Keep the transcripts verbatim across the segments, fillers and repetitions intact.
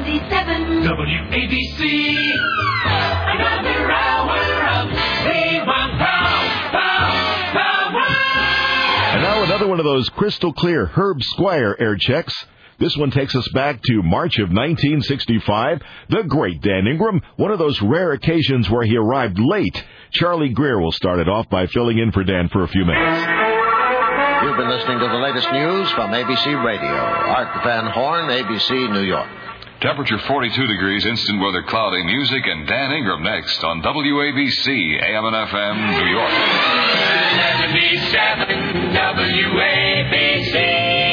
ninety-seven. W A B C. Another hour of We Want Pow, Pow, Power. And now another one of those crystal clear Herb Squire air checks. This one takes us back to March of nineteen sixty-five. The great Dan Ingram, one of those rare occasions where he arrived late. Charlie Greer will start it off by filling in for Dan for a few minutes. You've been listening to the latest news from A B C Radio. Art Van Horn, A B C, New York. Temperature forty-two degrees, instant weather cloudy, music, and Dan Ingram next on W A B C, A M and F M, New York. seventy-seven W A B C.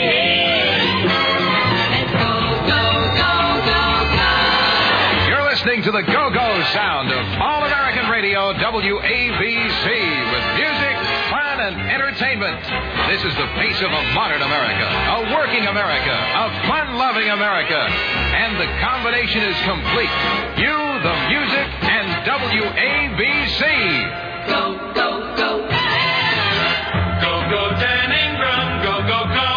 Listening to the go-go sound of All-American Radio, W A B C, with music, fun, and entertainment. This is the face of a modern America, a working America, a fun-loving America. And the combination is complete. You, the music, and W A B C. Go, go, go. Go, go, Dan Ingram. Go, go, go.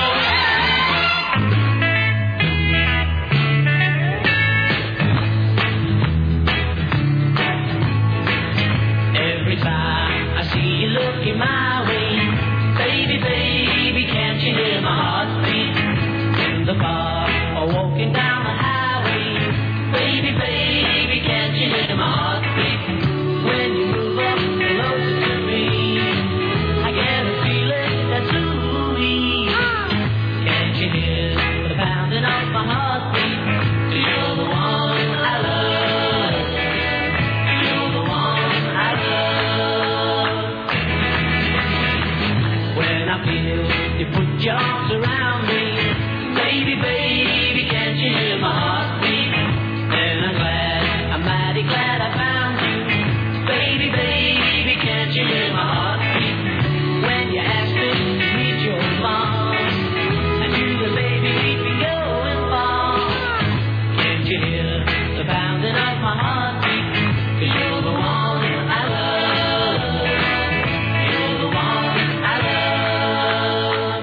Looking my way, baby, baby, can't you hear my heartbeat? In the bar or walking down the highway, baby, baby, can't you hear my heartbeat? When you move up closer to me, I get a feeling that's ooey. Can't you hear the pounding of my heartbeat? You're the one I love. You're the one I love. When I feel you put your arms around me, baby, baby, can't you hear my heartbeat? And I'm glad, I'm mighty glad I found you, baby, baby, can't you hear my heartbeat? When you ask me to meet your mom, and you the baby keep me going far, can't you hear the pounding of my heartbeat? 'Cause you're the one I love. You're the one I love.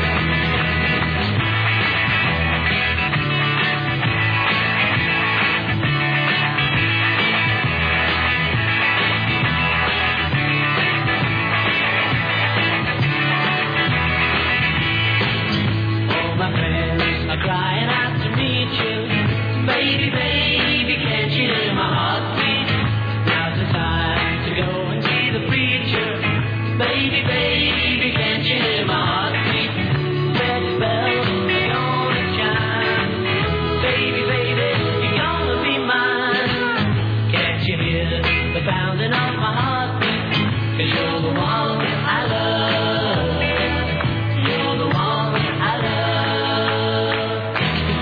All my friends are crying out to meet you, baby, baby, can't you hear my heartbeat? Now's the time to go and see the preacher, baby, baby, can't you hear my heartbeat? Red bells are gonna chime, baby, baby, you're gonna be mine. Can't you hear the pounding of my heartbeat? 'Cause you're the one I love. You're the one I love.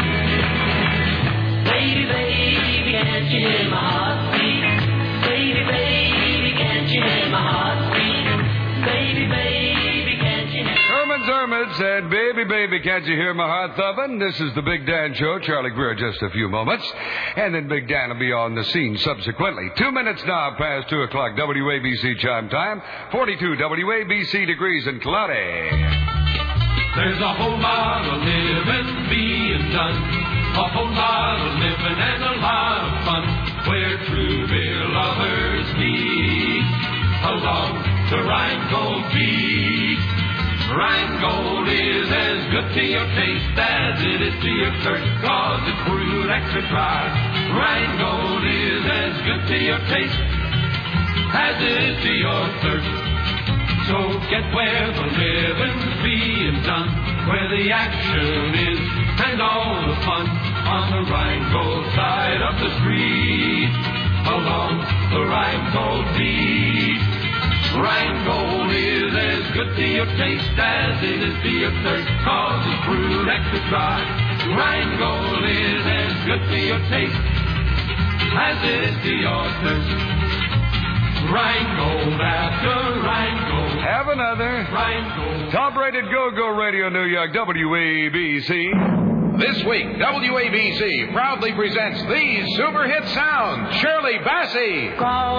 Baby, baby, can't you hear my heartbeat? Baby, baby, can't you hear my heartbeat? Baby, baby, can't you hear... Herman Zermit said, baby, baby, can't you hear my heart thumping? This is the Big Dan Show. Charlie Greer, just a few moments. And then Big Dan will be on the scene subsequently. Two minutes now past two o'clock, W A B C chime time. forty-two W A B C degrees and cloudy. There's a whole lot of living being done, a whole lot of living and a lot of fun, where true beer lovers meet along the Rheingold beat. Rheingold is as good to your taste as it is to your thirst, 'cause it's brewed extra dry. Rheingold is as good to your taste as it is to your thirst. So get where the living's being done, where the action is and all the fun, on the Rheingold side of the street, along the Rheingold beat. Rheingold is as good to your taste as it is to your thirst, 'cause it's brewed extra dry. Rheingold is as good to your taste as it is to your thirst. Rheingold after Rheingold. Have another. Rheingold. Top-rated go-go radio, New York, W A B C. This week, W A B C proudly presents these super hit sounds. Shirley Bassey.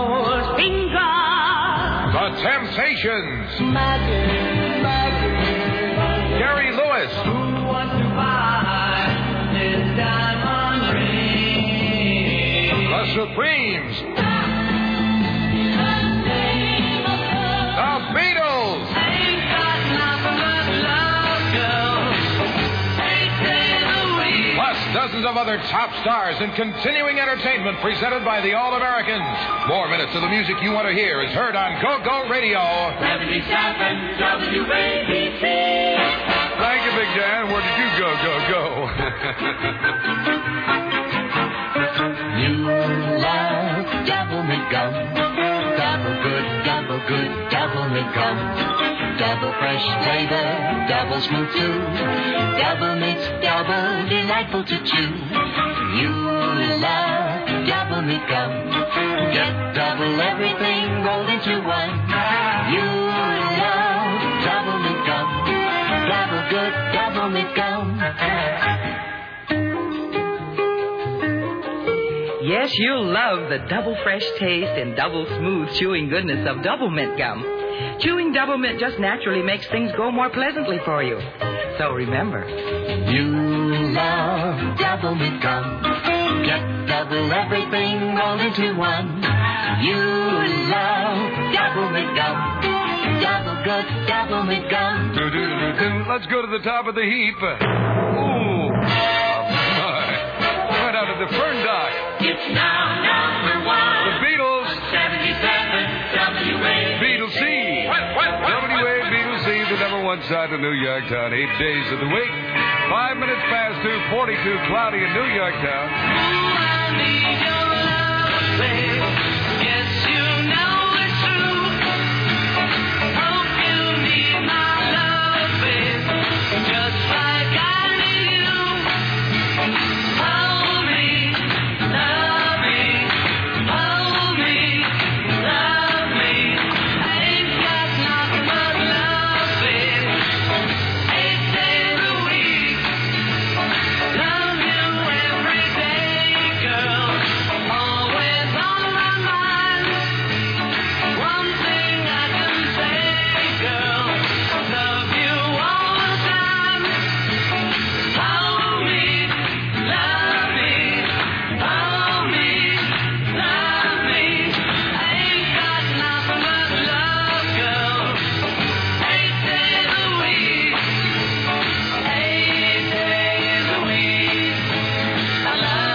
The Temptations. Magic, magic. Gary Lewis. Who wants to buy this diamond ring? Supremes. The Beatles. Plus dozens of other top stars and continuing entertainment presented by the All-Americans. More minutes of the music you want to hear is heard on Go-Go Radio. seventy-seven W A B C. Thank you, Big Dan. Where did you go, go, go? You love double mint gum. Double good, double good, double mint gum. Double fresh flavor, double smooth too. Double mint's double delightful to chew. You love double mint gum. Get double everything rolled into one. You love double mint gum. Double good, double mint gum. Yes, you'll love the double fresh taste and double smooth chewing goodness of Double Mint gum. Chewing Double Mint just naturally makes things go more pleasantly for you. So remember, you love Double Mint gum. Get double everything rolled into one. You love Double Mint gum. Double good, Double Mint gum. Let's go to the top of the heap. Ooh. Right out of the Fern Dock. It's now number one. The Beatles. seventy-seven W A B C. Beatles C. W A Beatles C, the number one side of New York Town. Eight days of the week. Five minutes past two, forty-two, cloudy in New York Town. Ooh, I need your love, babe. Yes, you know it's true. Hope you need my love, babe. Just like I need you. Hold me, love me. Hold me, love me. I ain't got nothing but love, babe. Eight days a week. Love you every day, girl. Always on my mind. One thing I can say, girl. Love you all the time. Hold me, love me. Hold me, love me. I ain't got nothing but love, girl. Eight days a week. Eight days a week. I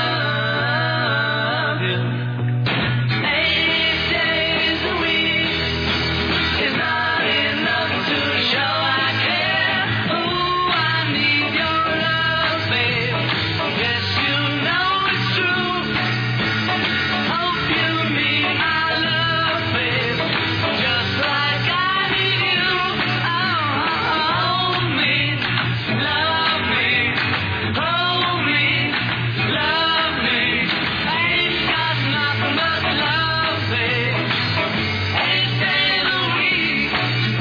love you. Eight days a week is not enough to show I care. Ooh, I need your love, babe. Yes, you know it's true. Hope you need my love, babe. Just like I need you. Oh, hold me, love me. Hold me, love me. I ain't got nothing but love, babe. Eight days a week.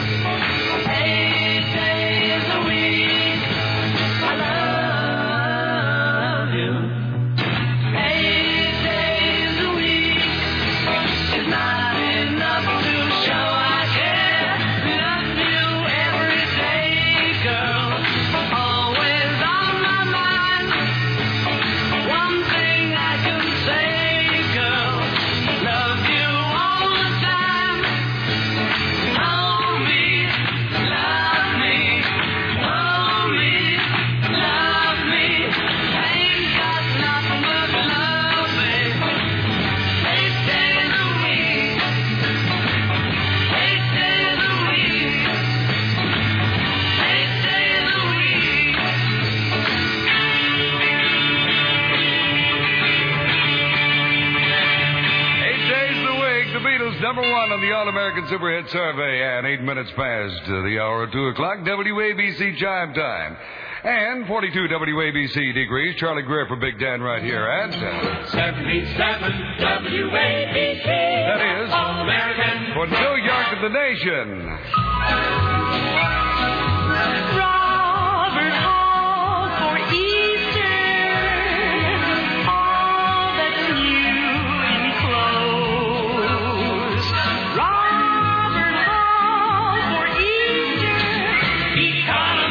Eight days a week. I love you. Eight days a week is not enough to show I care. Love you every day, girl. Always on my mind. One thing I can say, girl. Love you all the time. Hold me, love me. Hold me, love me. I ain't got nothing but love, babe. Eight days a week. Eight days a week. Eight days a week. Eight days a week, the Beatles number one on the All-American Superhit Survey, and eight minutes past uh, the hour of two o'clock, W A B C chime time. And forty-two W A B C degrees. Charlie Greer for Big Dan right here at... Uh, seventy-seven W A B C. that is, All-American. for New York and the nation. Robert Hall for Easter. All that's new in clothes. Robert Hall for Easter.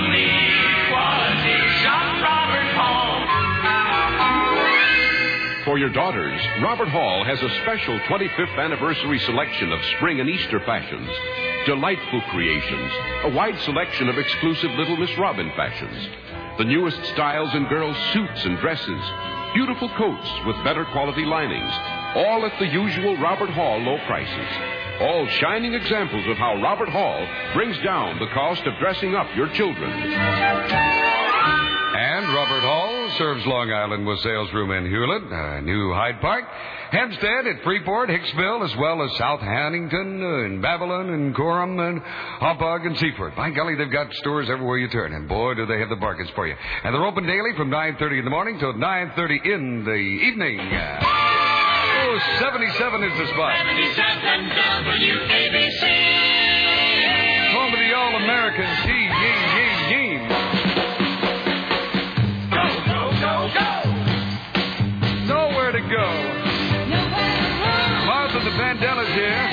Economy, quality, shop Robert Hall. For For your daughters, Robert Hall has a special twenty-fifth anniversary selection of spring and Easter fashions. Delightful creations, a wide selection of exclusive Little Miss Robin fashions. The newest styles in girls' suits and dresses. Beautiful coats with better quality linings. All at the usual Robert Hall low prices. All shining examples of how Robert Hall brings down the cost of dressing up your children. And Robert Hall serves Long Island with sales room in Hewlett, uh, New Hyde Park, Hempstead at Freeport, Hicksville, as well as South Huntington uh, and Babylon and Coram and Hauppauge and Seaford. By golly, they've got stores everywhere you turn, and boy, do they have the bargains for you. And they're open daily from nine thirty in the morning till nine thirty in the evening. Uh, oh, seventy-seven is the spot. seventy-seven W A B C. Home of the All-American team, game, game, game. Nowhere to go. Martha the Vandellas here.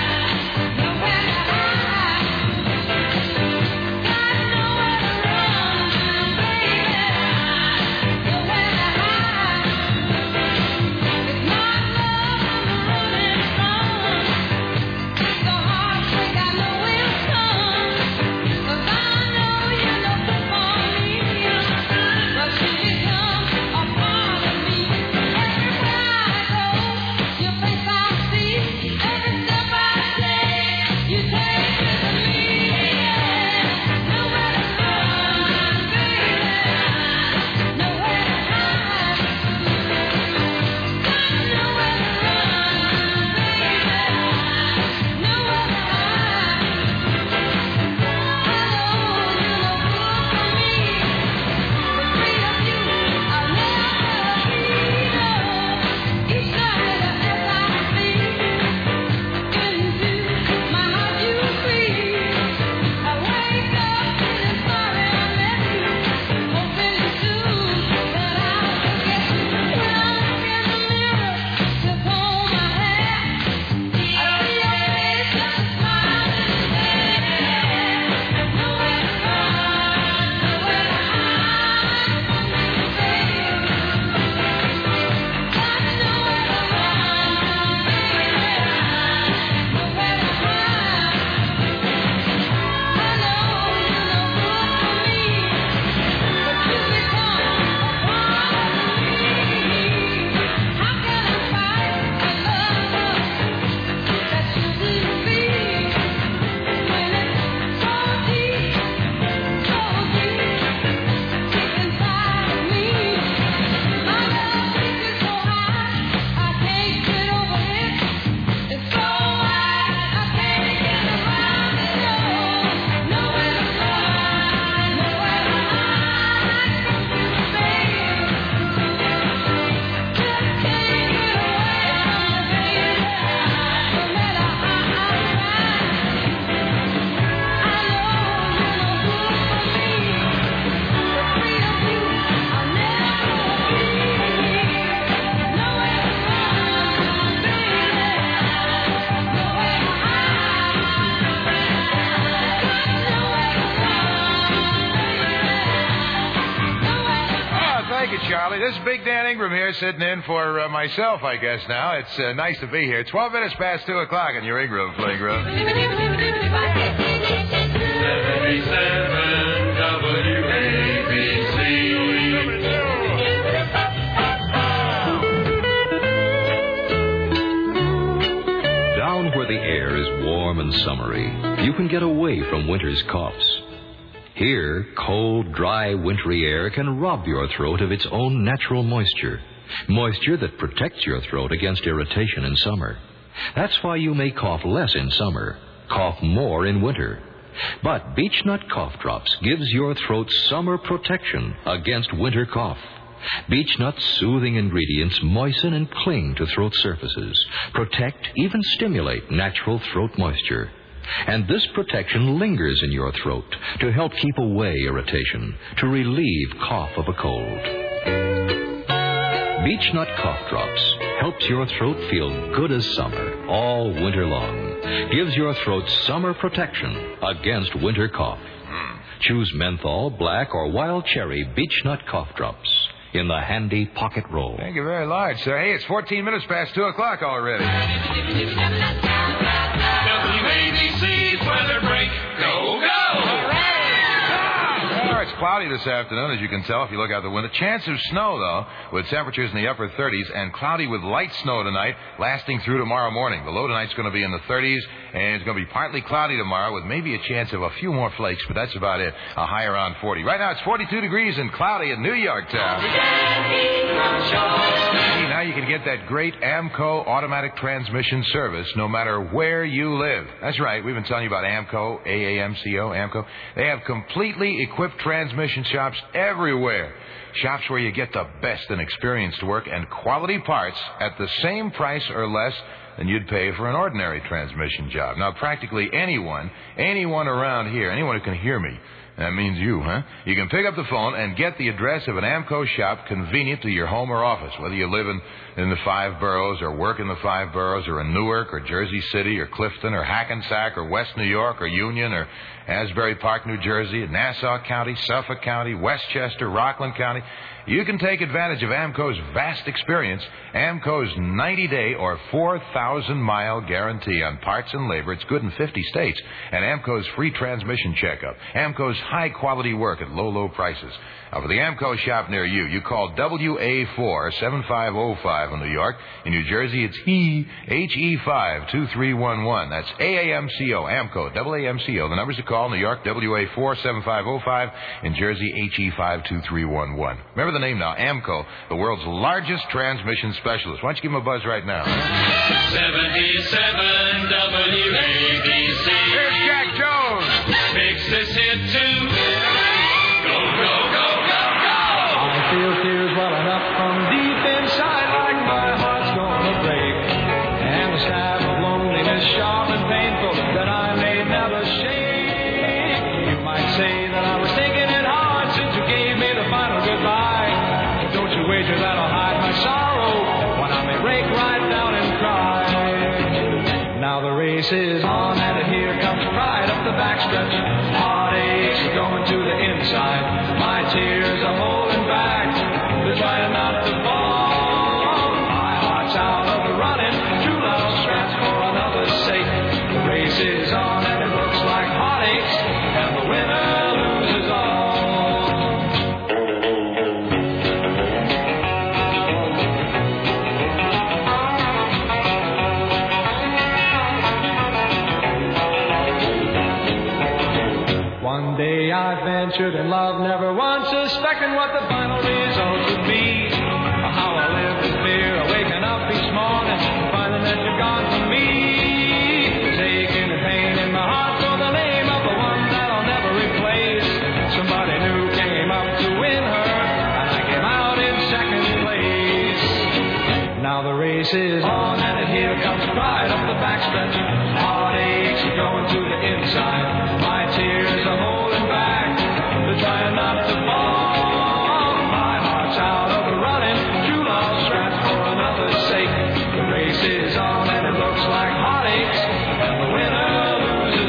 Charlie. This is Big Dan Ingram here, sitting in for uh, myself, I guess, now. It's uh, nice to be here. twelve minutes past two o'clock in your Ingram Playground. seventy-seven W A B C. Down where the air is warm and summery, you can get away from winter's coughs. Here, cold, dry, wintry air can rob your throat of its own natural moisture. Moisture that protects your throat against irritation in summer. That's why you may cough less in summer, cough more in winter. But Beechnut Cough Drops gives your throat summer protection against winter cough. Beechnut's soothing ingredients moisten and cling to throat surfaces, protect, even stimulate natural throat moisture. And this protection lingers in your throat to help keep away irritation, to relieve cough of a cold. Beechnut Cough Drops helps your throat feel good as summer all winter long. Gives your throat summer protection against winter cough. Choose menthol, black, or wild cherry Beechnut Cough Drops. in the handy pocket roll. Thank you very large, sir. Hey, it's fourteen minutes past two o'clock already. W A B C's weather break. Go, go! Well, it's cloudy this afternoon, as you can tell if you look out the window. Chance of snow, though, with temperatures in the upper thirties, and cloudy with light snow tonight, lasting through tomorrow morning. The low tonight's going to be in the thirties, and it's going to be partly cloudy tomorrow with maybe a chance of a few more flakes, but that's about it. A high around forty. Right now, it's forty-two degrees and cloudy in New York town. Hey, now you can get that great AAMCO automatic transmission service no matter where you live. That's right. We've been telling you about AAMCO, A A M C O, AAMCO. They have completely equipped transmission shops everywhere. Shops where you get the best and experienced work and quality parts at the same price or less than you'd pay for an ordinary transmission job. Now, practically anyone, anyone around here, anyone who can hear me, that means you, huh? You can pick up the phone and get the address of an AAMCO shop convenient to your home or office, whether you live in, in the five boroughs or work in the five boroughs or in Newark or Jersey City or Clifton or Hackensack or West New York or Union or Asbury Park, New Jersey, Nassau County, Suffolk County, Westchester, Rockland County. You can take advantage of AAMCO's vast experience, AAMCO's ninety-day or four thousand mile guarantee on parts and labor. It's good in fifty states. And AAMCO's free transmission checkup. AAMCO's high-quality work at low, low prices. Now, for the AAMCO shop near you, you call W A four seven five zero five in New York. In New Jersey, it's He, H E five two three one one. That's A A M C O, AAMCO, W A M C O. The numbers to call, New York, W A four seven five zero five. In Jersey, H E five two three one one. Remember the name now, AAMCO, the world's largest transmission specialist. Why don't you give him a buzz right now? seventy-seven W A B C. Here's Jack Jones. Makes this hit too. Go, go, go, go, go! I feel tears welling up from deep inside like my heart's gonna break. And the stab of loneliness sharp and painful that I may never shake. You might say that I was taking it hard since you gave me the final goodbye. But don't you wager that I'll hide my sorrow when I may break right down and cry. Now the race is on and here comes pride up the backstretch. Heartaches are going to the inside. My tears are holding back. They're trying not to fall. My heart's out of the running. True love straps for another's sake. The race is on and it looks like heartaches. And the winner loses all. One day I ventured in love, never once suspecting what the final result would be. Or how I lived in fear, waking up each morning, finding that you're gone from me. Taking the pain in my heart for the name of the one that I'll never replace. Somebody new came up to win her, and I came out in second place. Now the race is on, and here comes pride up the backstretch. Heartaches are going to the inside. My tears are holding back. They're trying not to fall. My heart's out of the running. True love strapped for another's sake. The race is on and it looks like heartaches. And the winner loses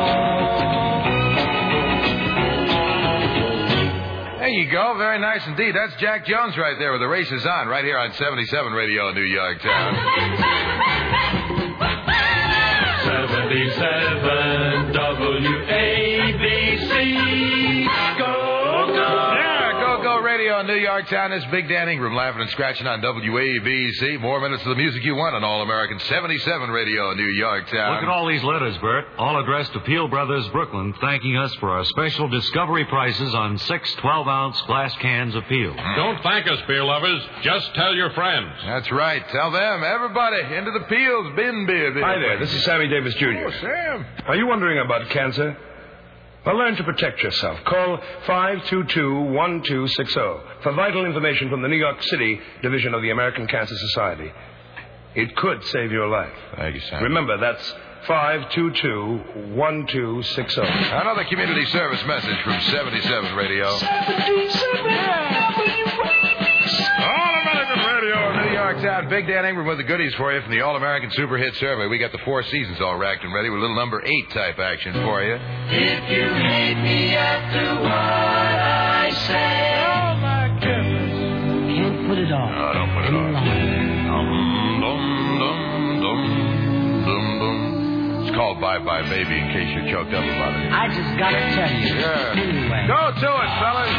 all. There you go. Very nice indeed. That's Jack Jones right there with The Race is On right here on seventy-seven Radio in New York town. seventy-seven W A B C. Go, go! Yeah, go, go radio in New York town. This is Big Dan Ingram laughing and scratching on W A B C. More minutes of the music you want on All American seventy-seven Radio in New York town. Look at all these letters, Bert. All addressed to Peel Brothers, Brooklyn, thanking us for our special discovery prices on six twelve-ounce glass cans of Peel. Mm. Don't thank us, Peel lovers. Just tell your friends. That's right. Tell them. Everybody into the Peel's bin beer. Hi there. This is Sammy Davis Junior Oh, Sam. Are you wondering about cancer? Well, learn to protect yourself. Call five two two, one two six zero for vital information from the New York City Division of the American Cancer Society. It could save your life. Thank you, Sam. Remember, that's five two two, one two six zero. Another community service message from seventy-seven Radio. All American Radio in New York town. Big Dan Ingram with the goodies for you from the All American Super Hit Survey. We got the four seasons all racked and ready with a little number eight type action for you. If you hate me after what I say, Oh, my goodness. dog. No, don't put it on. Dum, dum, dum, dum, dum, dum. It's called Bye Bye Baby in case you're choked up about it. I just gotta tell you. Yeah. Anyway. Go to it, fellas.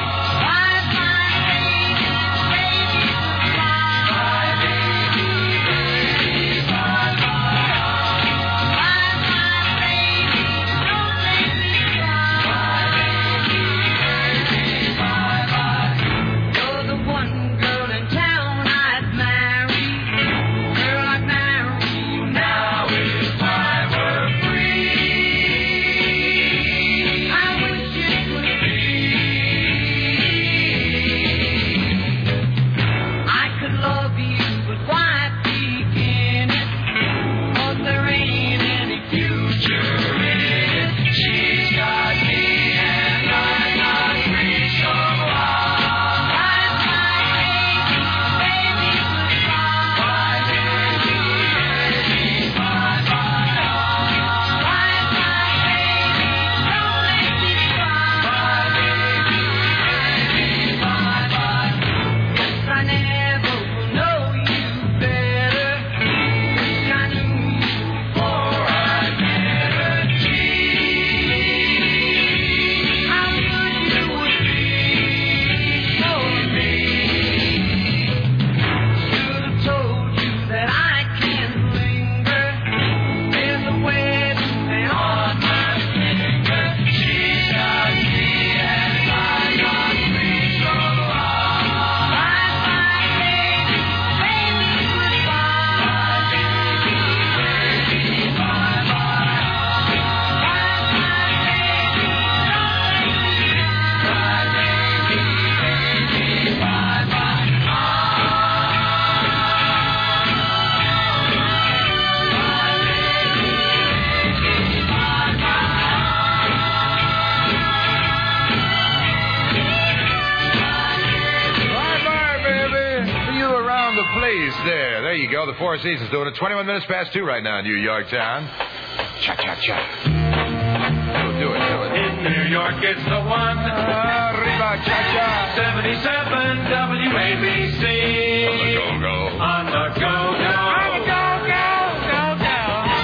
There, there you go. The Four Seasons doing it. twenty-one minutes past two right now in New York town. Cha cha cha. Do it, do it, do it. In New York, it's the one. Arriba, cha cha. seventy-seven W A B C. On the go go. On the go go. On the go go go go.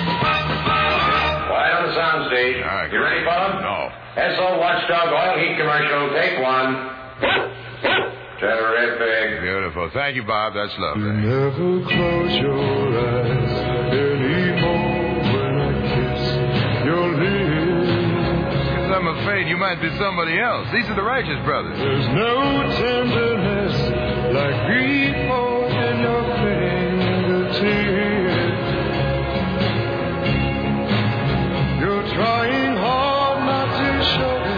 Quiet on the soundstage. All right, you ready, Bob? No. S O Watchdog Oil Heat Commercial. Take one. Terrific. Beautiful. Thank you, Bob. That's lovely. You never close your eyes anymore when I kiss your lips. Because I'm afraid you might be somebody else. These are the Righteous Brothers. There's no tenderness like grief in your fingertips. You're trying hard not to show it.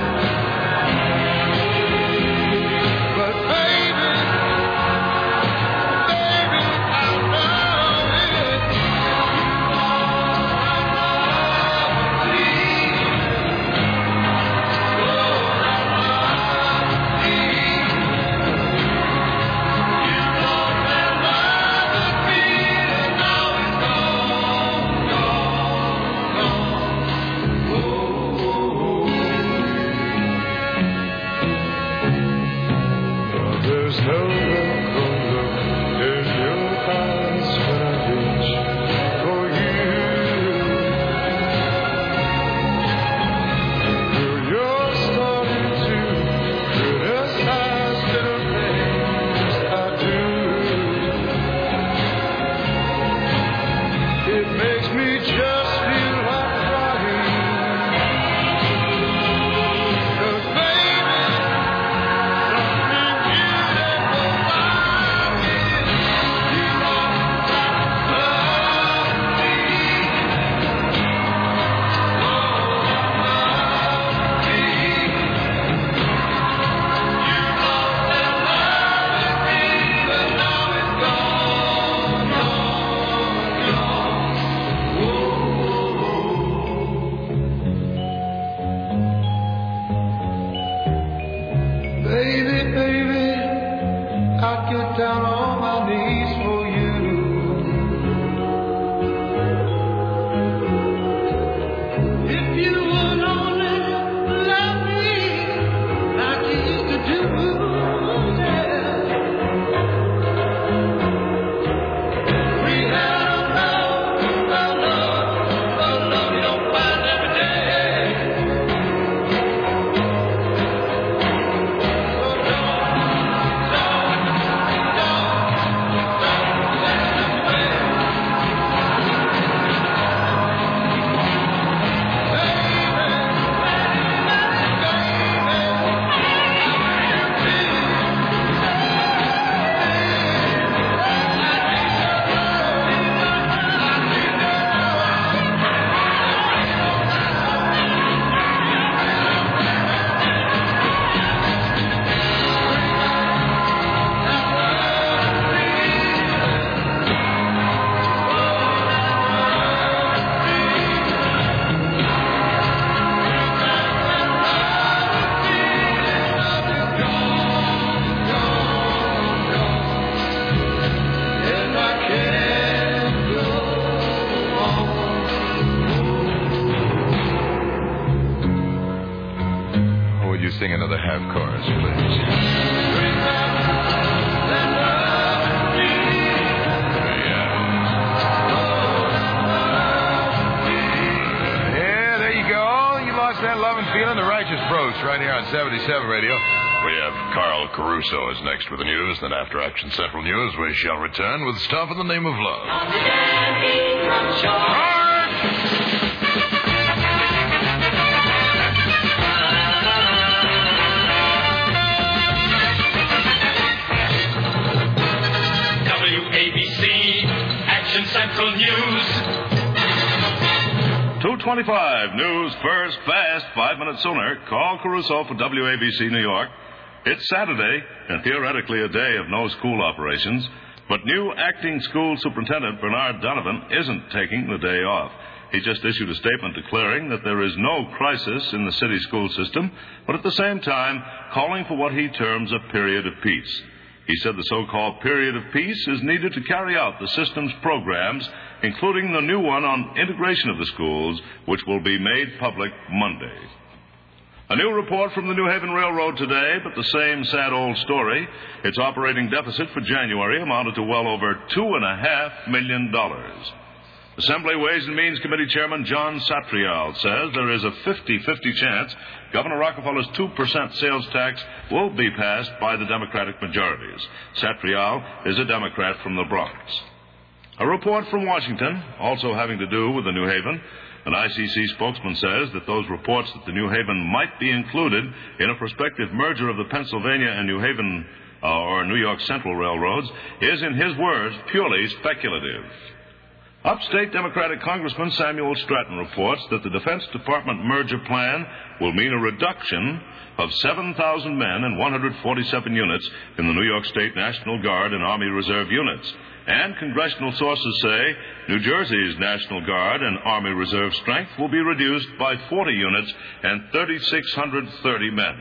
Yes, please. Yeah, there you go. You lost that love and feeling. The Righteous Broach right here on seventy-seven Radio. We have Carl Caruso is next with the news. Then after Action Central News, we shall return with Stuff in the Name of Love. On the Dan Ingram Show. W A B C Action Central News. two twenty-five news first, fast, five minutes sooner. Call Caruso for W A B C New York. It's Saturday, and theoretically a day of no school operations, but new acting school superintendent Bernard Donovan isn't taking the day off. He just issued a statement declaring that there is no crisis in the city school system, but at the same time calling for what he terms a period of peace. He said the so-called period of peace is needed to carry out the system's programs, including the new one on integration of the schools, which will be made public Monday. A new report from the New Haven Railroad today, but the same sad old story. Its operating deficit for January amounted to well over two and a half million dollars. Assembly Ways and Means Committee Chairman John Satrial says there is a fifty-fifty chance Governor Rockefeller's two percent sales tax will be passed by the Democratic majorities. Satrial is a Democrat from the Bronx. A report from Washington, also having to do with the New Haven. An I C C spokesman says that those reports that the New Haven might be included in a prospective merger of the Pennsylvania and New Haven uh, or New York Central Railroads is, in his words, purely speculative. Upstate Democratic Congressman Samuel Stratton reports that the Defense Department merger plan will mean a reduction of seven thousand men and one hundred forty-seven units in the New York State National Guard and Army Reserve units. And congressional sources say New Jersey's National Guard and Army Reserve strength will be reduced by forty units and three thousand six hundred thirty men.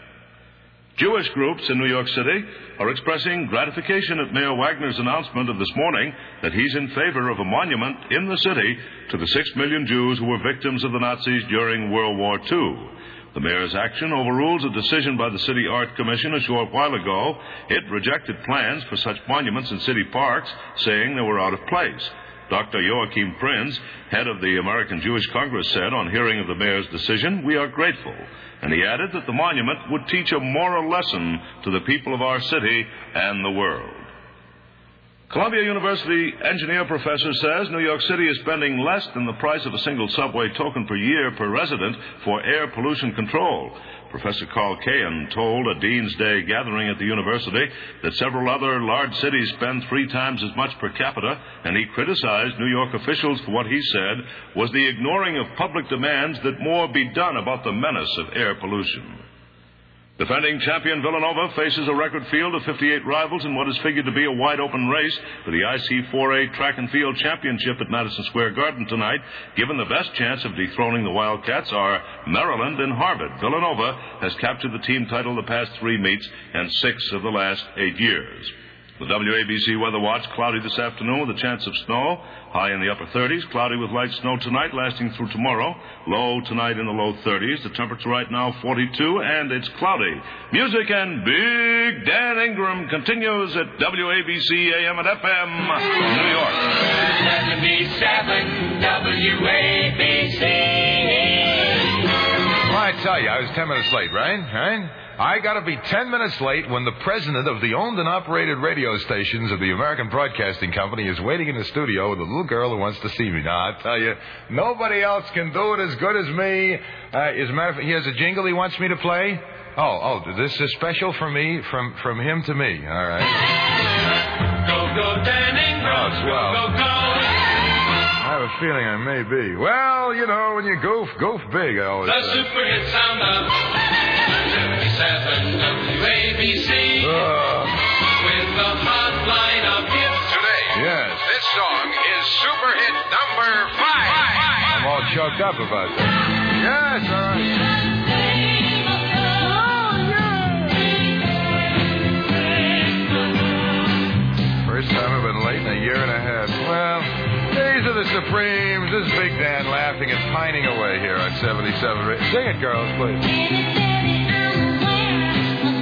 Jewish groups in New York City are expressing gratification at Mayor Wagner's announcement of this morning that he's in favor of a monument in the city to the six million Jews who were victims of the Nazis during World War Two. The mayor's action overrules a decision by the City Art Commission a short while ago. It rejected plans for such monuments in city parks, saying they were out of place. Doctor Joachim Prinz, head of the American Jewish Congress, said on hearing of the mayor's decision, "We are grateful." And he added that the monument would teach a moral lesson to the people of our city and the world. Columbia University engineer professor says New York City is spending less than the price of a single subway token per year per resident for air pollution control. Professor Carl Cahan told a Dean's Day gathering at the university that several other large cities spend three times as much per capita, and he criticized New York officials for what he said was the ignoring of public demands that more be done about the menace of air pollution. Defending champion Villanova faces a record field of fifty-eight rivals in what is figured to be a wide-open race for the I C four A Track and Field Championship at Madison Square Garden tonight, given the best chance of dethroning the Wildcats are Maryland and Harvard. Villanova has captured the team title the past three meets and six of the last eight years. The W A B C Weather Watch, cloudy this afternoon with a chance of snow. High in the upper thirties, cloudy with light snow tonight, lasting through tomorrow. Low tonight in the low thirties. The temperature right now, forty-two, and it's cloudy. Music and Big Dan Ingram continues at W A B C A M and F M, New York. seventy-seven W A B C. Well, I tell you, I was ten minutes late, right? Right? I got to be ten minutes late when the president of the owned and operated radio stations of the American Broadcasting Company is waiting in the studio with a little girl who wants to see me. Now, I tell you, nobody else can do it as good as me. Uh, as a matter of fact, he has a jingle he wants me to play. Oh, oh, this is special for me, from, from him to me. All right. Go, go, Dan Ingram. Oh, swell. Go, go, go. I have a feeling I may be. Well, you know, when you goof, goof big, I always The say. super hit sound of seventy-seven W A B C. Uh, With the hotline of hits today. Yes. This song is super hit number five. I'm all choked up about that. Yes, all right. First time I've been late in a year and a half. Well, these are the Supremes. This is Big Dan laughing and pining away here on seventy-seven. Sing it, girls, please.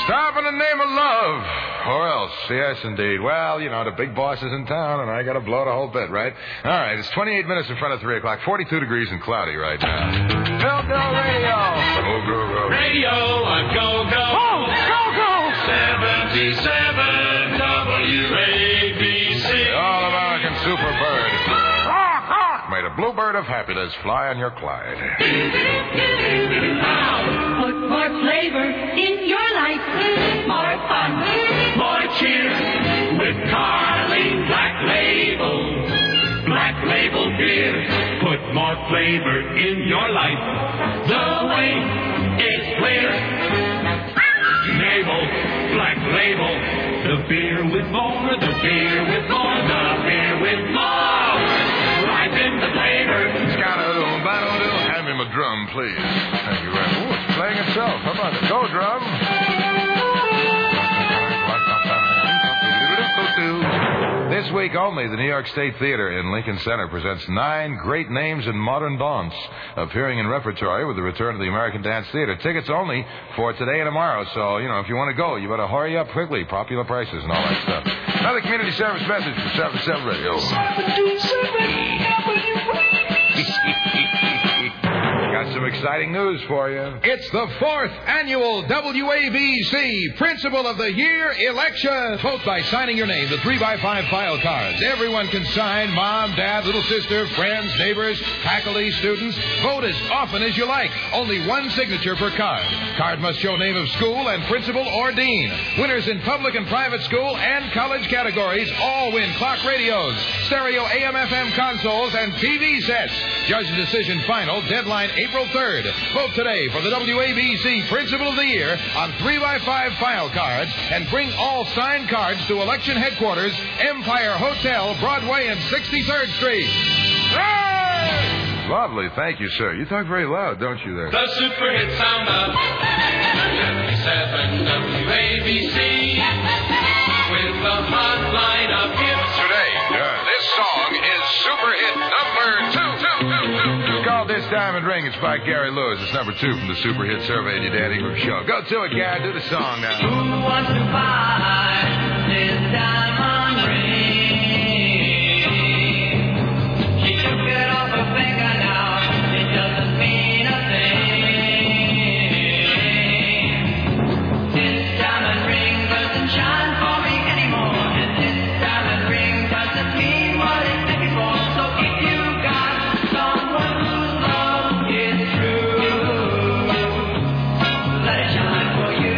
Stop in the name of love. Or else, yes, indeed. Well, you know, the big boss is in town, and I got to blow the whole bit, right? All right, it's twenty-eight minutes in front of three o'clock. forty-two degrees and cloudy right now. Go-Go Radio. Oh, go-go. Radio on Go-Go. Oh, go-go. seventy-seven W A B C. The All-American Super Bird. May the bluebird of happiness fly on your Clyde. Put more flavor in your life. More fun. More cheer with Carling Black Label. Black Label beer. Put more flavor in your life. The way is clear. Label, Black Label. The beer with more, the beer with more, the beer with more. Ripen the flavor. Hand me my drum, please. Thank you very much. Ooh, it's playing itself. How about it? Go, drum. This week only, the New York State Theater in Lincoln Center presents nine great names in modern dance, appearing in repertory with the return of the American Dance Theater. Tickets only for today and tomorrow, so, you know, if you want to go, you better hurry up quickly. Popular prices and all that stuff. Another community service message from seven seven Radio. Got some exciting news for you. It's the fourth annual W A B C Principal of the Year election. Vote by signing your name to three by five file cards. Everyone can sign. Mom, dad, little sister, friends, neighbors, faculty, students. Vote as often as you like. Only one signature per card. Card must show name of school and principal or dean. Winners in public and private school and college categories all win clock radios, stereo A M F M consoles, and T V sets. Judge decision final. Deadline April third. Vote today for the W A B C Principal of the Year on three by five file cards and bring all signed cards to election headquarters, Empire Hotel, Broadway and sixty-third Street. Hey! Lovely. Thank you, sir. You talk very loud, don't you, there? The super hit sound of seventy-seven W A B C with the hot line of hits. Today, Yeah. this song is super hit number two. It's called This Diamond Ring. It's by Gary Lewis. It's number two from the Super Hit Survey in your Dan Ingram Show. Go to it, Gary. Do the song now. Who wants to buy this diamond ring? She took it off her finger now. It doesn't mean a thing. This diamond ring doesn't shine for me anymore. And this diamond ring doesn't mean what it did before. So if you got someone whose love is true, let it shine for you.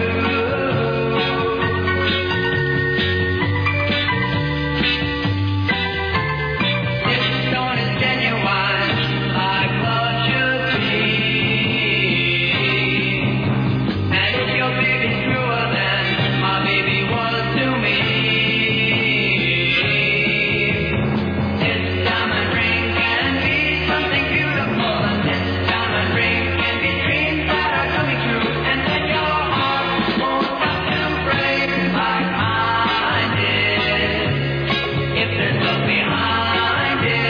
This stone is genuine, like love should be. And if your baby's truer than my baby was to me, this diamond ring can be something beautiful, and this diamond ring can be dreams that are coming true, and then your heart won't have to break like mine did, if there's love behind it.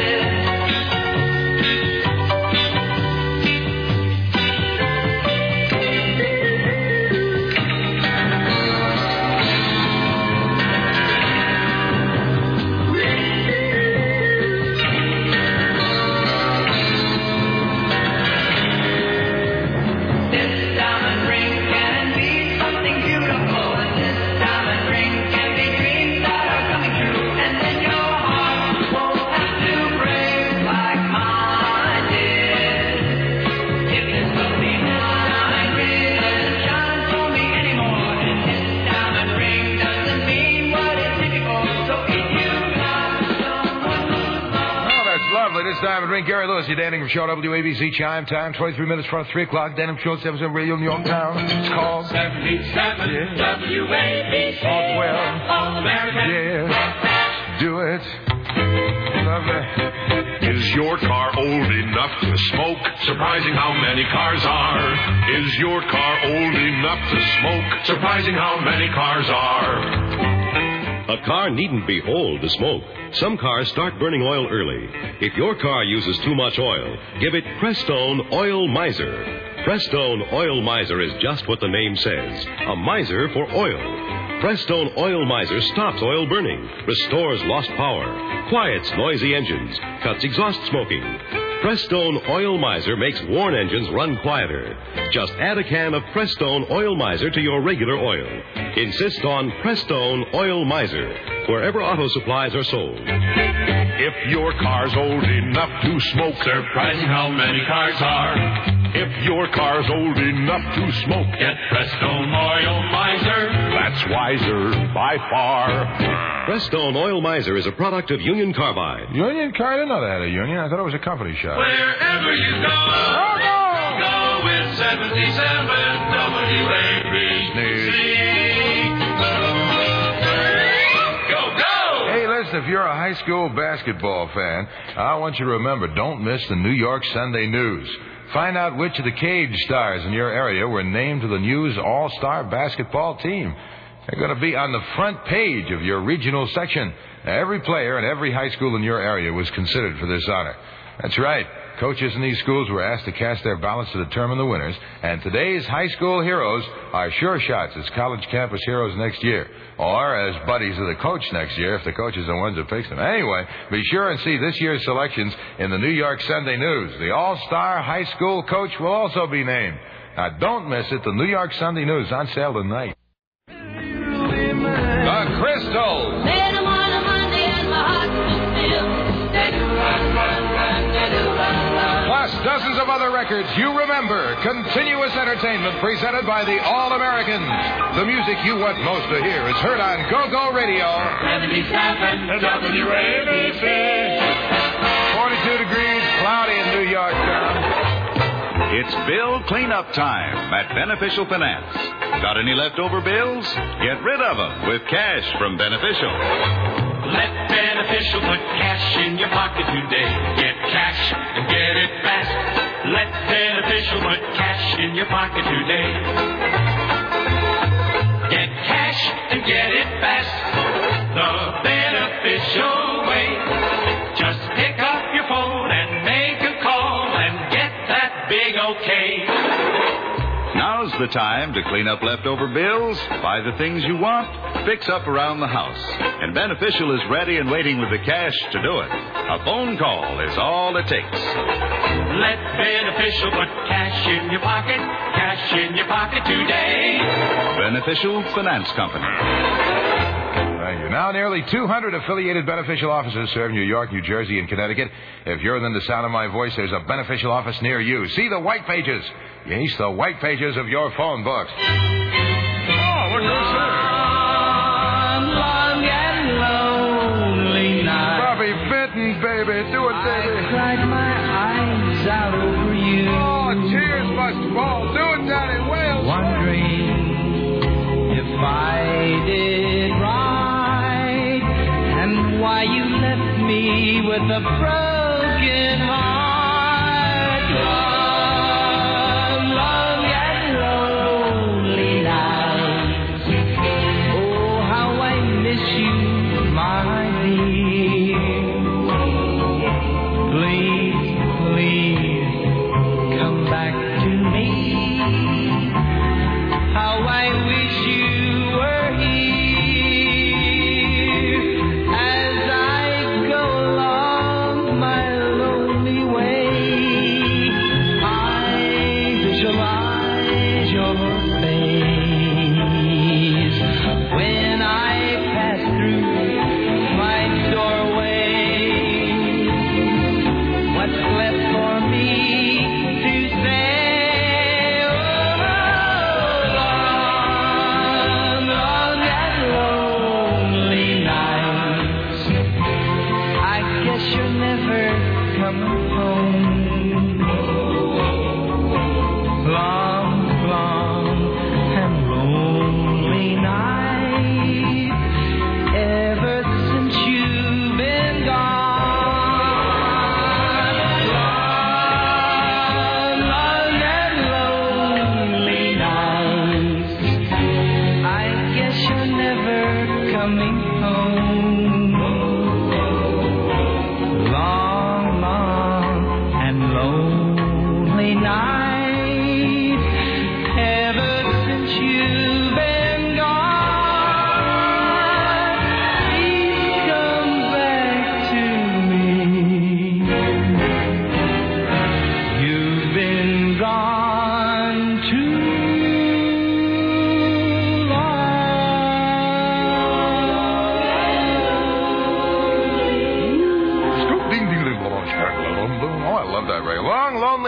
This diamond ring can be something beautiful, and this diamond ring can be dreams that are coming true, and then your heart won't have to break like mine did. If this love behind it doesn't shine for me anymore, and this diamond ring doesn't mean what it did before, so if you got someone who's love. Oh, that's lovely. This Diamond Ring. Gary Lewis, your Dan Ingram Show, W A B C Chime Time, twenty-three minutes front of three o'clock. Dan Ingram Show, seven seven Radio, New York Town. It's called seventy-seven Yeah. W A B C. All well. All American. Yeah. Do it. Lovely. Is your car old enough to smoke? Surprising how many cars are. Is your car old enough to smoke? Surprising how many cars are. A car needn't be old to smoke. Some cars start burning oil early. If your car uses too much oil, give it Crestone Oil Miser. Prestone Oil Miser is just what the name says, a miser for oil. Prestone Oil Miser stops oil burning, restores lost power, quiets noisy engines, cuts exhaust smoking. Prestone Oil Miser makes worn engines run quieter. Just add a can of Prestone Oil Miser to your regular oil. Insist on Prestone Oil Miser wherever auto supplies are sold. If your car's old enough to smoke, Surprising how many cars are. if your car's old enough to smoke, Get Prestone Oil Miser. that's wiser by far. Prestone Oil Miser is a product of Union Carbide. Union Car? I didn't know they had a union. I thought it was a company shop. Wherever you go, go with seventy-seven W A B C. Go, go! Hey, listen, if you're a high school basketball fan, I want you to remember, don't miss the New York Sunday News. Find out which of the Cage stars in your area were named to the News All-Star basketball team. They're going to be on the front page of your regional section. Now, every player in every high school in your area was considered for this honor. That's right. Coaches in these schools were asked to cast their ballots to determine the winners, and today's high school heroes are sure shots as college campus heroes next year, or as buddies of the coach next year if the coach is the ones that picks them. Anyway, be sure and see this year's selections in the New York Sunday News. The All-Star High School coach will also be named. Now, don't miss it. The New York Sunday News on sale tonight. The Crystals. Plus dozens of other records you remember. Continuous entertainment presented by the All-Americans. The music you want most to hear is heard on Go-Go Radio. seventy-seven W A B C. forty-two degrees, cloudy in New York. It's bill cleanup time at Beneficial Finance. Got any leftover bills? Get rid of them with cash from Beneficial. Let Beneficial put cash in your pocket today. Get cash and get it fast. Let Beneficial put cash in your pocket today. Get cash and get it fast. The Beneficial way. Just pick up your phone and make a call and get that big okay. Now's the time to clean up leftover bills, buy the things you want, fix up around the house. And Beneficial is ready and waiting with the cash to do it. A phone call is all it takes. Let Beneficial put cash in your pocket, cash in your pocket today. Beneficial Finance Company. Thank you. Now, nearly two hundred affiliated Beneficial offices serve New York, New Jersey, and Connecticut. If you're within the sound of my voice, there's a Beneficial office near you. See the white pages. Yes, the white pages of your phone books. Oh, look who's there. Long and lonely night. Bobby Benton, baby. Do it, baby. I cried my eyes out over you. Oh, tears must fall. Do it, Daddy. Wales. Wondering if I did right and why you left me with a broken heart. Long and lonely nights. Oh, how I miss you, my dear. Please, please, come back to me. How I wish you were here. As I go along my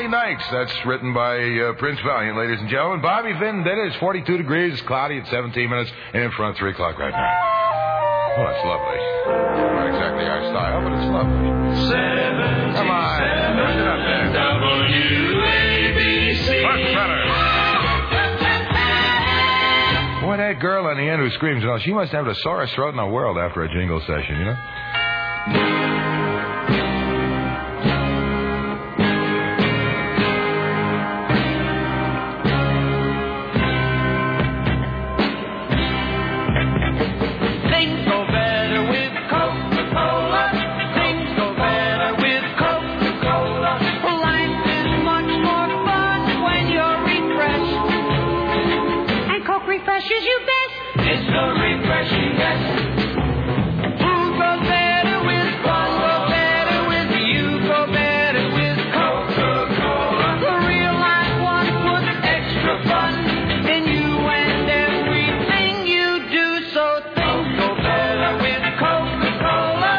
Lonely Nights. That's written by uh, Prince Valiant, ladies and gentlemen. Bobby Vendetta is forty-two degrees, cloudy at seventeen minutes, and in front of three o'clock right now. Oh, that's lovely. Not exactly our style, but it's lovely. Come on. Turn it up there. W A B C. Much better. Boy, that girl on the end who screams, you know, she must have the sorest throat in the world after a jingle session, you know? Things go better with Coca-Cola. Things go better with Coca-Cola. Life is much more fun when you're refreshed. And Coke refreshes you best. It's the refreshing best. Who goes better with Coke? Go better with you. Go better with Coca-Cola. The real life one puts extra fun in you and everything you do. So things go better with Coca-Cola.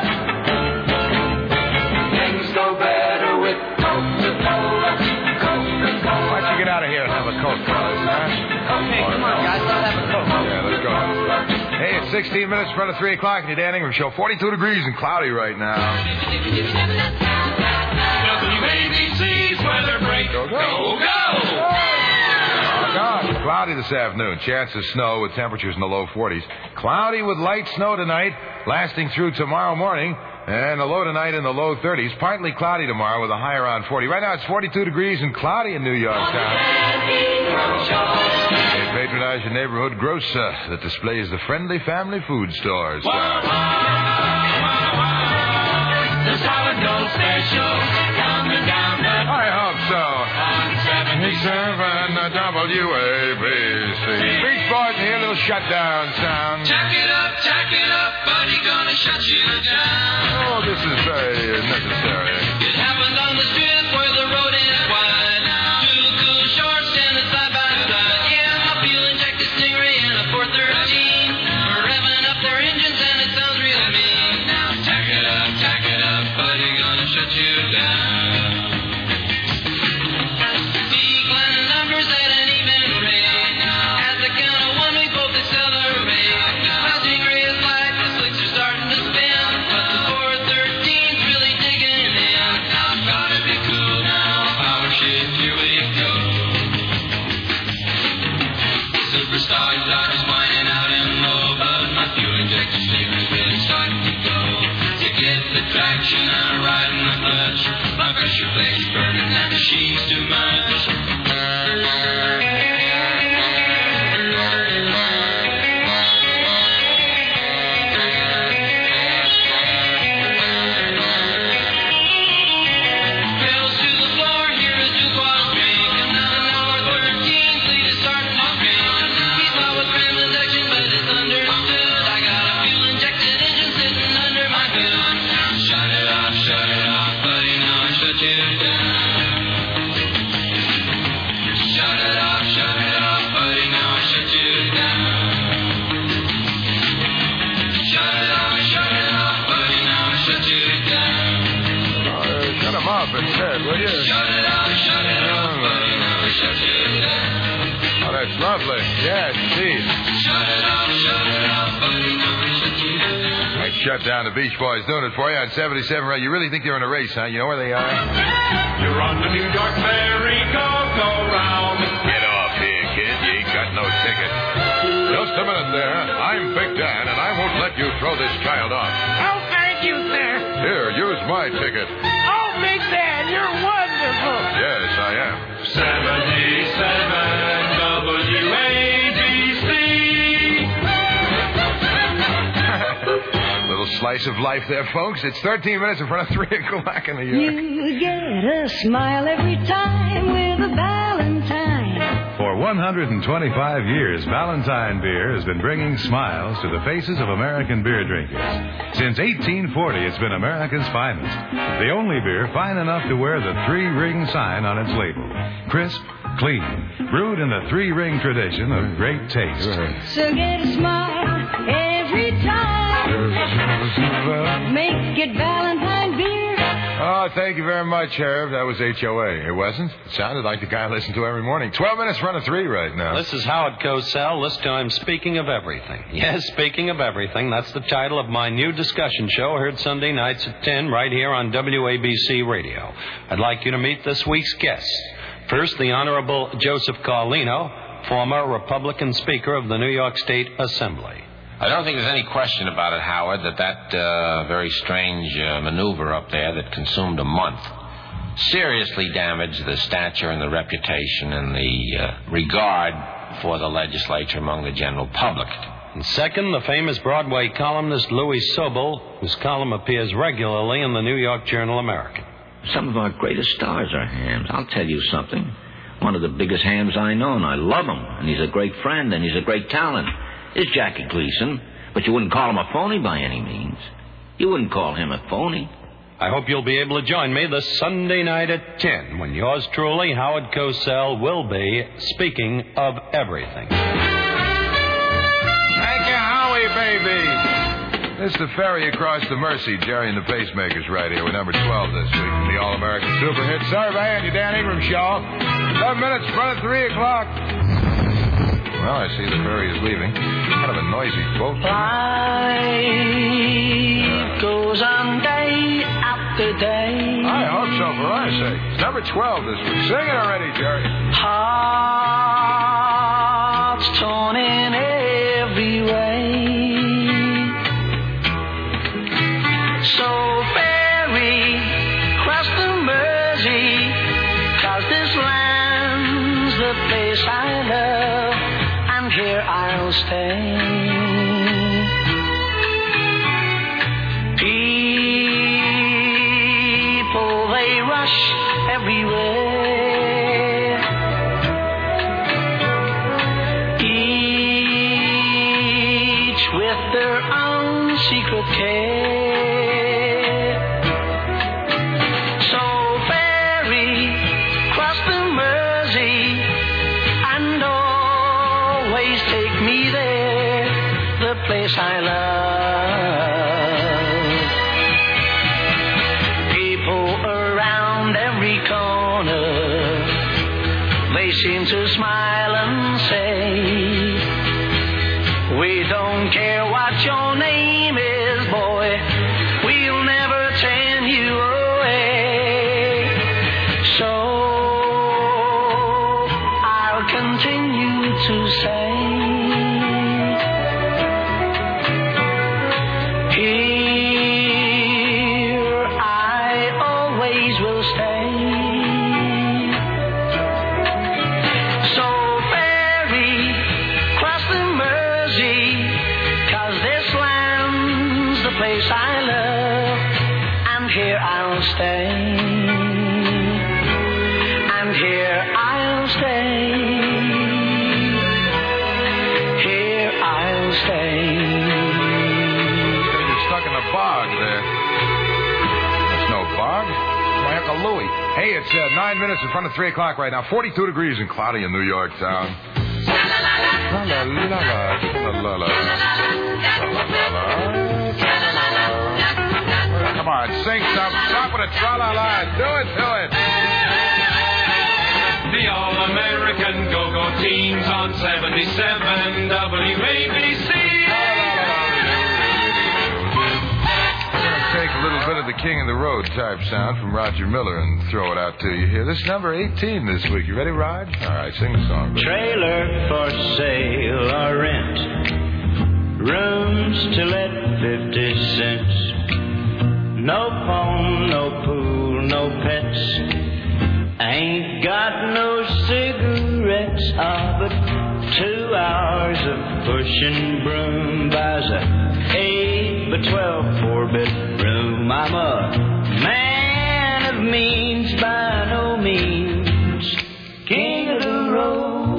Things go better with Coca-Cola. Coca-Cola. Why don't you get out of here and have a Coke, fellas, huh? Okay, come on, guys. Let's have a Coke. Yeah, let's go. Hey, it's sixteen minutes in front of three o'clock in the Dan Ingram Show. forty-two degrees and cloudy right now. W A B C's weather break. Go, go. Go, go. Oh, God. Cloudy this afternoon. Chance of snow with temperatures in the low forties. Cloudy with light snow tonight, lasting through tomorrow morning. And a low tonight in the low thirties. Partly cloudy tomorrow with a high around forty. Right now it's forty-two degrees and cloudy in New York town. They patronize your neighborhood grocer that displays the friendly family food stores. The sourdough special coming down the I hope so. on seventy-seven. seven W A B C. Beach Boys, here, a little shutdown sound. Jack it up, jack it up, buddy, gonna shut you down. Oh, this is very necessary. It happened on the strip where the road is wide. Two cool shorts standing side by side. Yeah, my fuel injected Stingray and a four thirteen. Revving up their engines and it sounds real mean. Now tack it up, tack it up, buddy, gonna shut you down. See Glenn numbers at an even rate. At the count of one, we both accelerate. My Stingray is light, the slicks are starting to spin, but the four thirteen's really digging in. Now gotta be cool now, power shift, here we go. Superstar Dodge's whining out in low, but my fuel injector Stingray's really starting to go. To get the traction, I'm riding the clutch. My pressure plate's burning and the machine's too much. Pedals to the floor, here is Dubois drink. And now an hour thirteen, fleet is starting to spin. He's not with ram injection, but it's understood. I got a fuel injected engine sitting under my hood. Shut it off, shut it off, buddy, now I shut you down. Shut it off, shut it off, buddy, now I shut you down. Shut it off, shut it off, buddy, now I shut you down. Uh, shut them off instead, will you? Shut it off, shut it off, buddy, now I shut you down. Oh, that's lovely. Yes, indeed. Shut it off, shut it off, buddy, now I shut you down. I shut down the Beach Boys doing it for you on seventy-seven. Right? You really think they're in a race, huh? You know where they are? You're on the New York Ferry, go, go round. Get off here, kid. You ain't got no ticket. Just a minute there. I'm Big Dan, and I won't let you throw this child off. Oh, thank you, sir. Here, use my ticket. Oh, Big Dan, you're wonderful. Yes, I am. seventy-seven W A B C. Little slice of life there, folks. It's thirteen minutes in front of three o'clock in New York. You get a smile every time with a Valentine. For one hundred twenty-five years, Valentine Beer has been bringing smiles to the faces of American beer drinkers. Since eighteen forty, it's been America's finest. The only beer fine enough to wear the three-ring sign on its label. Crisp, clean, brewed in the three-ring tradition of great taste. So get a smile every time. Make it Valentine Beer. Oh, Oh, thank you very much, Herb. That was H O A. It wasn't? It sounded like the guy I listen to every morning. Twelve minutes run of three right now. This is Howard Cosell. This time, Speaking of Everything. Yes, Speaking of Everything. That's the title of my new discussion show, heard Sunday nights at ten, right here on W A B C Radio. I'd like you to meet this week's guests. First, the Honorable Joseph Carlino, former Republican Speaker of the New York State Assembly. I don't think there's any question about it, Howard, that that uh, very strange uh, maneuver up there that consumed a month seriously damaged the stature and the reputation and the uh, regard for the legislature among the general public. And second, the famous Broadway columnist Louis Sobel, whose column appears regularly in the New York Journal American. Some of our greatest stars are hams. I'll tell you something. One of the biggest hams I know, and I love him. And he's a great friend, and he's a great talent. Is Jackie Gleason. But you wouldn't call him a phony by any means. You wouldn't call him a phony. I hope you'll be able to join me this Sunday night at ten, when yours truly, Howard Cosell, will be Speaking of Everything. Thank you, Howie, baby. This is the ferry across the Mersey. Jerry and the Pacemakers right here with number twelve this week from the All-American Super Hit Survey and your Dan Ingram Show. Seven minutes in front of three o'clock. Well, I see the ferry is leaving. Kind of a noisy boat. Life goes on day after day. I hope so, for our sake. It's number twelve this week. Sing it already, Jerry. Hearts torn in every way. So ferry, cross the Mersey, 'cause this land's the place I love, and here I'll stay. People, they rush everywhere. Each with their own secret care. Place I love. People around every corner, they seem to smile and say, we don't care what your name is, boy, we'll never turn you away. So I'll continue to say, Louis. Hey, it's uh, nine minutes in front of three o'clock right now. forty-two degrees and cloudy in New York town. La la la la la la la. Come on, sing something. Stop with a tra-la-la. Do it, do it. The All-American Go-Go Teams on seventy-seven W A B C. Take a little bit of the King of the Road type sound from Roger Miller and throw it out to you here. This is number eighteen this week. You ready, Rod? All right, sing the song. Baby. Trailer for sale or rent. Rooms to let fifty cents. No phone, no pool, no pets. Ain't got no cigarettes. Ah, but two hours of pushing broom buys a eight by twelve four-bedroom. I'm a man of means by no means. King of the road.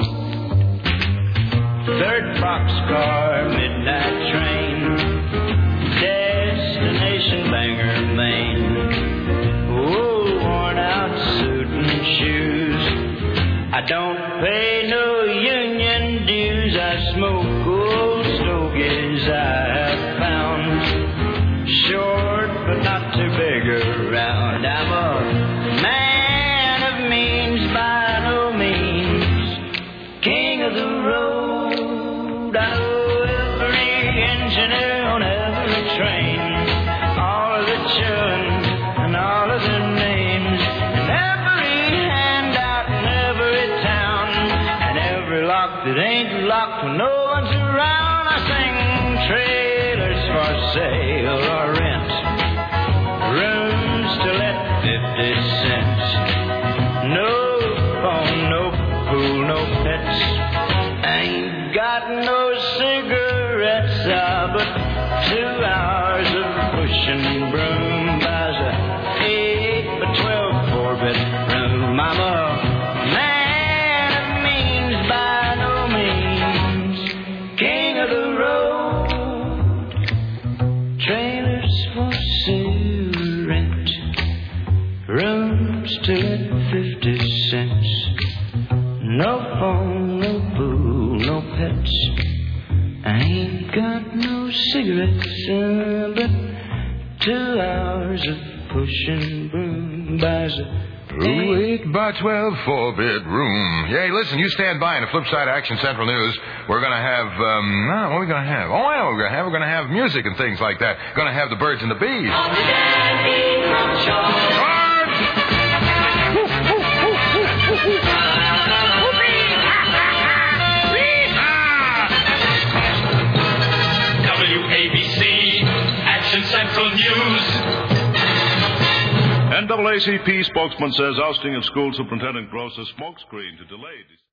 Third boxcar, midnight train. Destination Bangor, Maine. Oh, worn out suit and shoes. I don't pay no union dues. I smoke old stogies I have found. Short but not too big around. I'm a engineer on every train. All of the children and all of their names. And every handout in every town. And every lock that ain't locked when no one's around. I sing trailers for sale or rent. Rooms to let fifty cents. No phone, no pool, no pets. Ain't got no cigarettes, ah, but two hours of pushing broom buys a eight by twelve four bedroom. I'm a man of means by no means, king of the road. Trailers for sale, rent, rooms to let fifty cents. No phone, no pool, no pets. I ain't got no cigarettes, uh, but two hours of pushing broom buys a Ooh, eight by twelve, four bedroom. Hey, listen, you stand by. In the flip side of Action Central News, we're going to have, um, no, what are we going to have? Oh, I know what we're going to have. We're going to have music and things like that. Going to have the birds and the bees. On the Danny Cross Show. W A B C, Action Central News. N double A C P spokesman says ousting of school superintendent Gross a smokescreen to delay